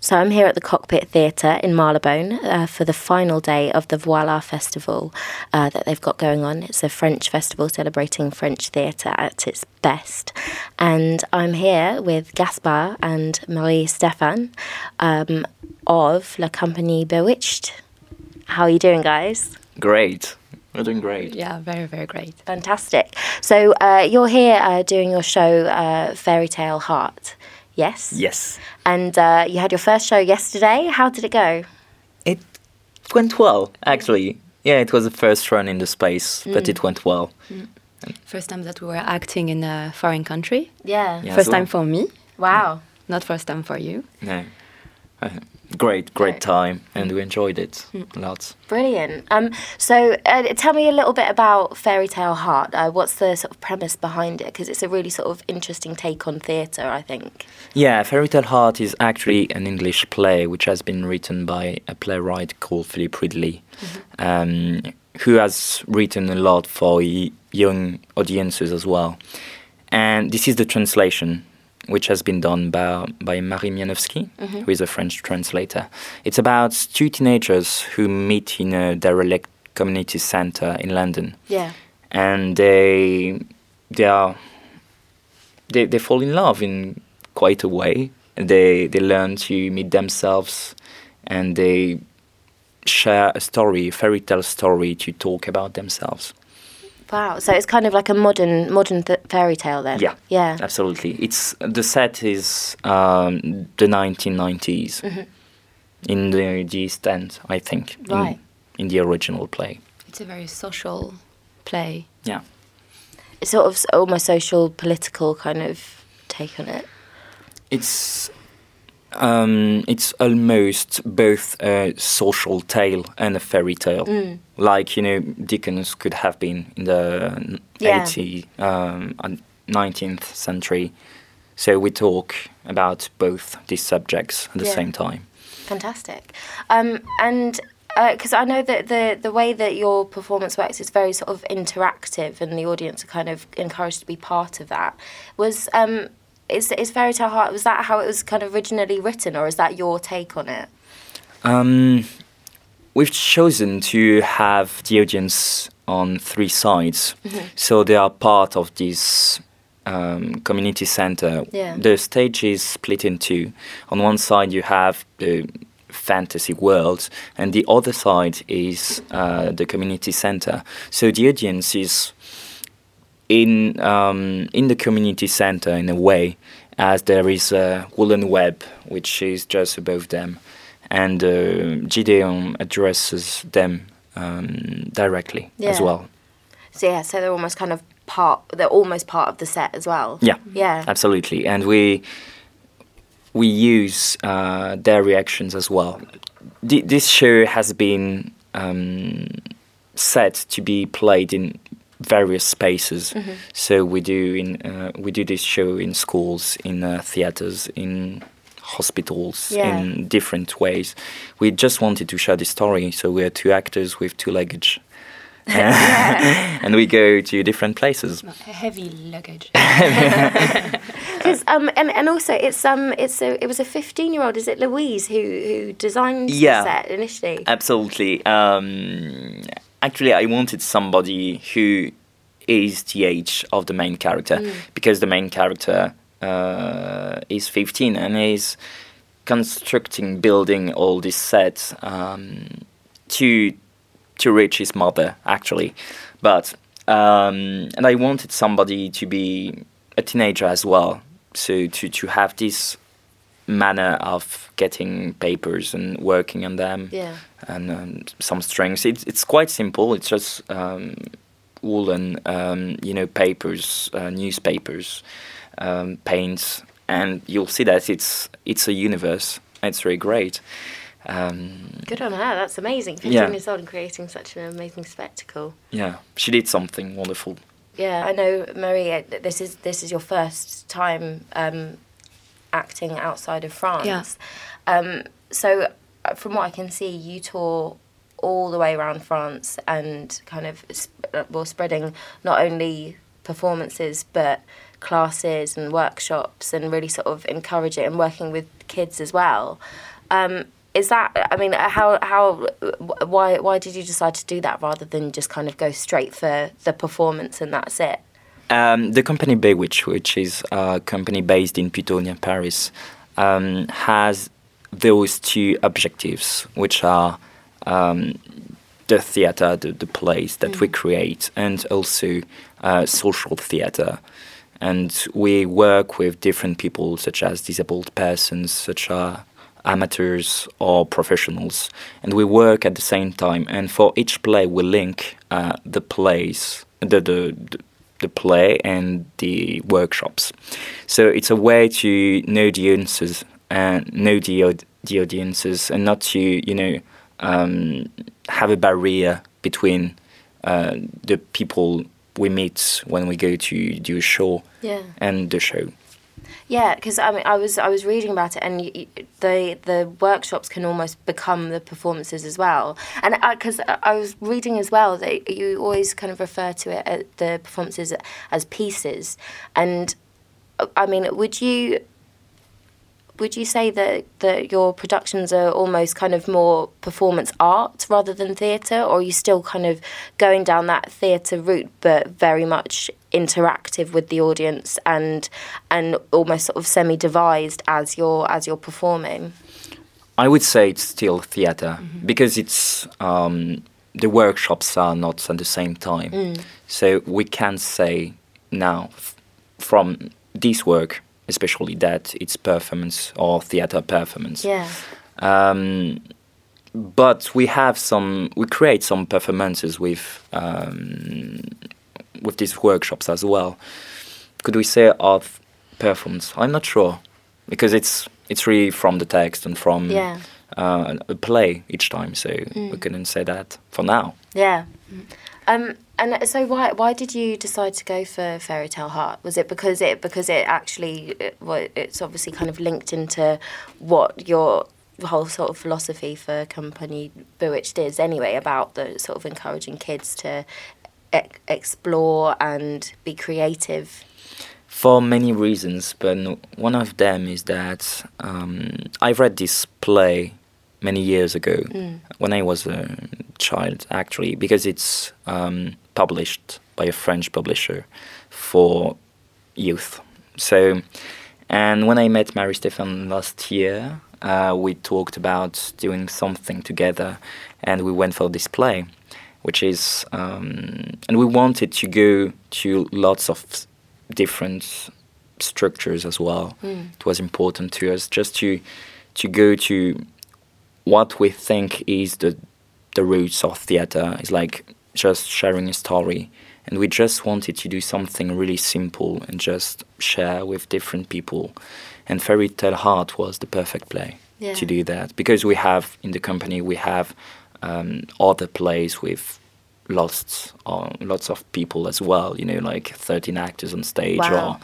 So I'm here at the Cockpit Theatre in Marylebone for the final day of the Voila Festival that they've got going on. It's a French festival celebrating French theatre at its best. And I'm here with Gaspard and Marie-Stéphane of La Compagnie Bewitched. How are you doing, guys? Great. We're doing great. Yeah, very, very great. Fantastic. So you're here doing your show Fairy Tale Heart. Yes? Yes. And you had your first show yesterday. How did it go? It went well, actually. Yeah, it was the first run in the space, but it went well. First time that we were acting in a foreign country. Yeah. Yeah, First so- time for me. Wow. Not first time for you. No. Great time, and we enjoyed it lots. Brilliant. So tell me a little bit about Fairy Tale Heart. What's the sort of premise behind it? Because it's a really sort of interesting take on theatre, I think. Yeah, Fairy Tale Heart is actually an English play which has been written by a playwright called Philip Ridley, who has written a lot for young audiences as well. And this is the translation, which has been done by Marie Mianowski, who is a French translator. It's about two teenagers who meet in a derelict community centre in London. Yeah. And they fall in love in quite a way. They learn to meet themselves, and they share a story, a fairy tale story, to talk about themselves. Wow. So it's kind of like a modern fairy tale then. Yeah. Yeah. Absolutely. The set is the 1990s in the East End, I think. Right. In the original play. It's a very social play. Yeah. It's sort of almost social, political kind of take on it. It's almost both a social tale and a fairy tale. Like, Dickens could have been in the 19th century. So we talk about both these subjects at the same time. Fantastic. And because I know that the way that your performance works is very sort of interactive, and the audience are kind of encouraged to be part of that. Is Fairy Tale Heart, was that how it was kind of originally written, or is that your take on it? We've chosen to have the audience on three sides. So they are part of this community centre. Yeah. The stage is split in two. On one side you have the fantasy world, and the other side is the community centre. So the audience is in the community centre in a way, as there is a woolen web which is just above them, and Gideon addresses them directly as well. So so they're almost kind of almost part of the set as well. Yeah, absolutely. And we use their reactions as well. This show has been set to be played in various spaces. So we do this show in schools, in theatres, in hospitals, in different ways. We just wanted to share the story, so we're two actors with two luggage. And we go to different places. Heavy luggage. And also it was a 15-year-old, is it Louise who designed the set initially? Absolutely. Actually, I wanted somebody who is the age of the main character, because the main character is 15 and is building all this set to reach his mother, actually. But and I wanted somebody to be a teenager as well, so to have this manner of getting papers and working on them, and some strings. It's quite simple. It's just woolen, papers, newspapers, paints, and you'll see that it's a universe. It's really great. Good on her. That's amazing. 15 years old and creating such an amazing spectacle. Yeah, she did something wonderful. Yeah, I know, Marie. This is your first time acting outside of France. Yeah. So, from what I can see, you tour all the way around France and kind of spreading not only performances but classes and workshops and really sort of encourage it and working with kids as well. Is that, I mean, why did you decide to do that rather than just kind of go straight for the performance and that's it? The company Bewitch, which is a company based in Puteaux near Paris, has those two objectives, which are the theatre, the plays that we create, and also social theatre. And we work with different people, such as disabled persons, such as amateurs or professionals, and we work at the same time. And for each play, we link the plays, the play and the workshops. So it's a way to know the audiences and know the audiences, and not to have a barrier between the people we meet when we go to do a show and the show. Yeah, because I mean, I was reading about it, and the workshops can almost become the performances as well. And because I was reading as well that you always kind of refer to it the performances as pieces. And I mean, would you say that your productions are almost kind of more performance art rather than theatre, or are you still kind of going down that theatre route but very much interactive with the audience and almost sort of semi-devised as you're performing? I would say it's still theatre, because it's the workshops are not at the same time. So we can say now from this work especially that it's performance or theatre performance. Yeah. But we create some performances with these workshops as well. Could we say art performance? I'm not sure, because it's really from the text and from a play each time. So we couldn't say that for now. Yeah. And so why did you decide to go for Fairy Tale Heart? Was it because it actually it's obviously kind of linked into what your whole sort of philosophy for company Bewitched is anyway, about the sort of encouraging kids to explore and be creative? For many reasons, but one of them is that I read this play many years ago when I was a child, actually, because it's published by a French publisher for youth. So, and when I met Marie-Stéphane last year, we talked about doing something together, and we went for this play, which is, and we wanted to go to lots of different structures as well. It was important to us just to go to what we think is the roots of theatre. Is like just sharing a story, and we just wanted to do something really simple and just share with different people. And Fairy Tale Heart was the perfect play to do that, because we have in the company other plays with lots of people as well. Like 13 actors on stage. Wow.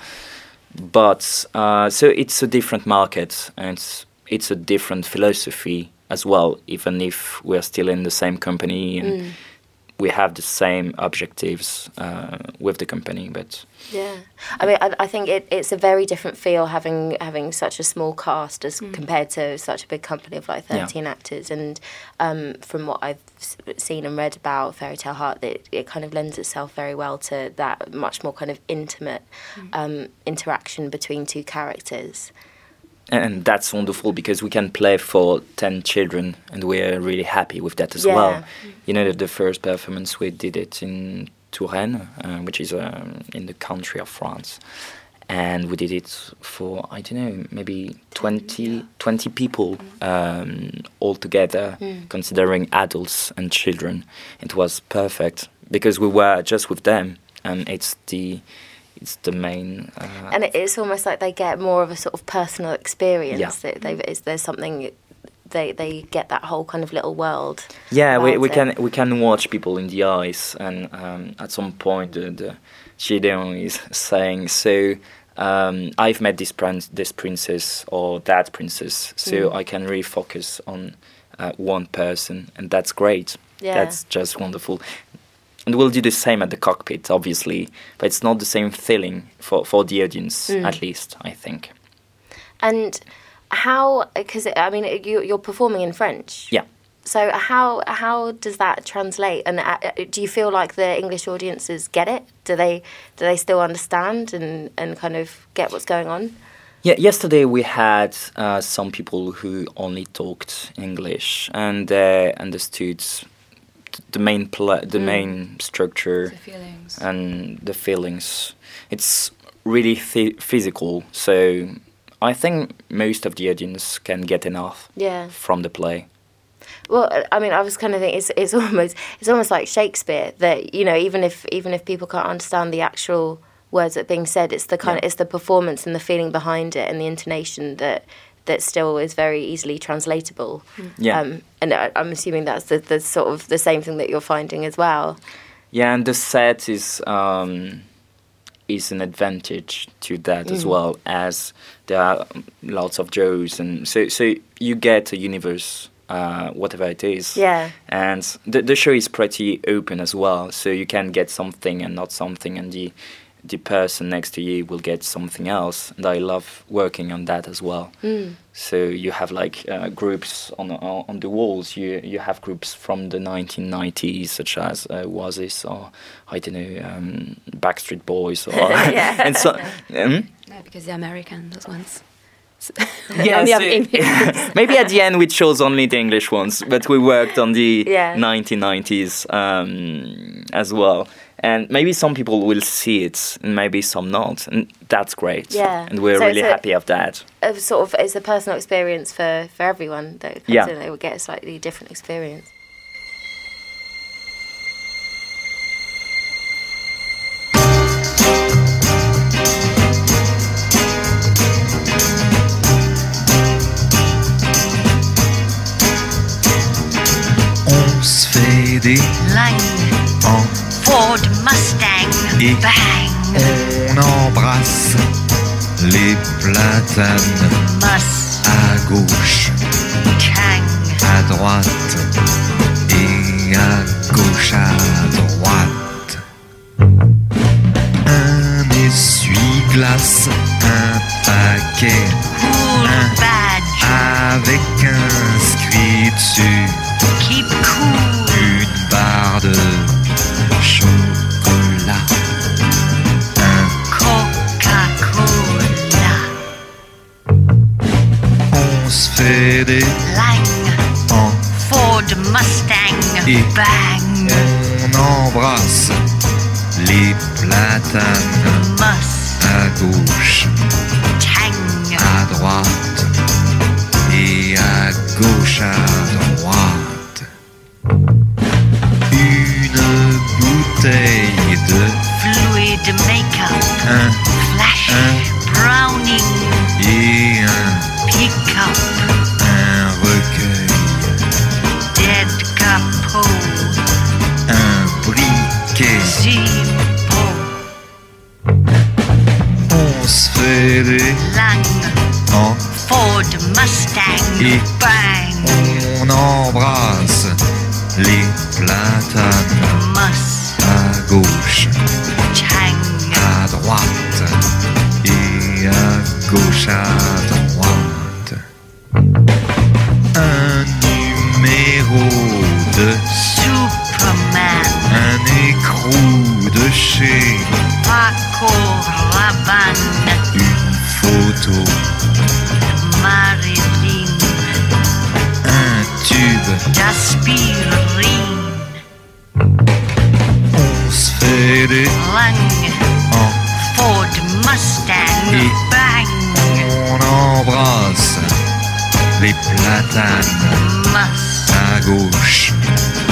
So it's a different market, and it's a different philosophy as well, even if we're still in the same company and we have the same objectives with the company. But I mean, I think it's a very different feel having such a small cast as compared to such a big company of like 13 actors. And from what I've seen and read about Fairy Tale Heart, it kind of lends itself very well to that much more kind of intimate interaction between two characters. And that's wonderful, because we can play for 10 children, and we're really happy with that as well. The first performance, we did it in Touraine, which is in the country of France. And we did it for, I don't know, maybe 20 people all together, considering adults and children. It was perfect, because we were just with them, and it's the main... and it's almost like they get more of a sort of personal experience. There's something... They get that whole kind of little world. Yeah, we can watch people in the eyes, and at some point the Gideon is saying, so I've met this princess or that princess, so I can really focus on one person, and that's great. That's just wonderful. And we'll do the same at the cockpit, obviously, but it's not the same feeling for the audience, at least, I think. And how, because I mean, you're performing in French. Yeah. So how does that translate? And do you feel like the English audiences get it? Do they still understand and kind of get what's going on? Yeah, yesterday we had some people who only talked English and they understood the main main structure, The feelings. and the feelings. It's really physical, so I think most of the audience can get enough from the play. Well, I mean, I was kind of thinking it's almost like Shakespeare, that, you know, even if people can't understand the actual words that are being said, it's the it's the performance and the feeling behind it and the intonation that still is very easily translatable. Yeah. And I'm assuming that's the sort of the same thing that you're finding as well. Yeah, and the set is an advantage to that as well, as there are lots of jokes, and so you get a universe, whatever it is. Yeah. And the show is pretty open as well, so you can get something and not something, and the person next to you will get something else. And I love working on that as well. So you have like groups on the walls. You have groups from the 1990s, such as Oasis, or I don't know, Backstreet Boys, or and so. No, because they're American, those ones. Yeah, maybe at the end we chose only the English ones, but we worked on the 1990s as well. And maybe some people will see it, and maybe some not, and that's great. Yeah, and we're really happy of that. Sort of, it's a personal experience for everyone that comes in. They will get a slightly different experience. On se fait des Line, en Ford Mustang, et bang, on embrasse les platanes Mustang, à gauche, à droite et à gauche, à droite. Un essuie-glace, un paquet, cool badge, avec inscrit dessus keep cool, une barre de chocolat, Coca-Cola, on se fait des Line, en Ford Mustang, et bang, on embrasse les platanes à gauche, Mustang, à droite et à gauche, à droite. Une bouteille de fluid makeup, un flash, browning, et un pick-up, recueil, dead capo, un briquet. Zippo, On se fait des Lang, en Ford Mustang, et bang, on embrasse les platanes Mustang, à gauche, à droite et à gauche, à droite. Un numéro de Superman, un écrou de chez Paco Rabanne, une photo, Marilyn, un tube. d'aspirine, On se fait des Lang, en Ford Mustang, et bang, on embrasse les platanes Mustang, à gauche,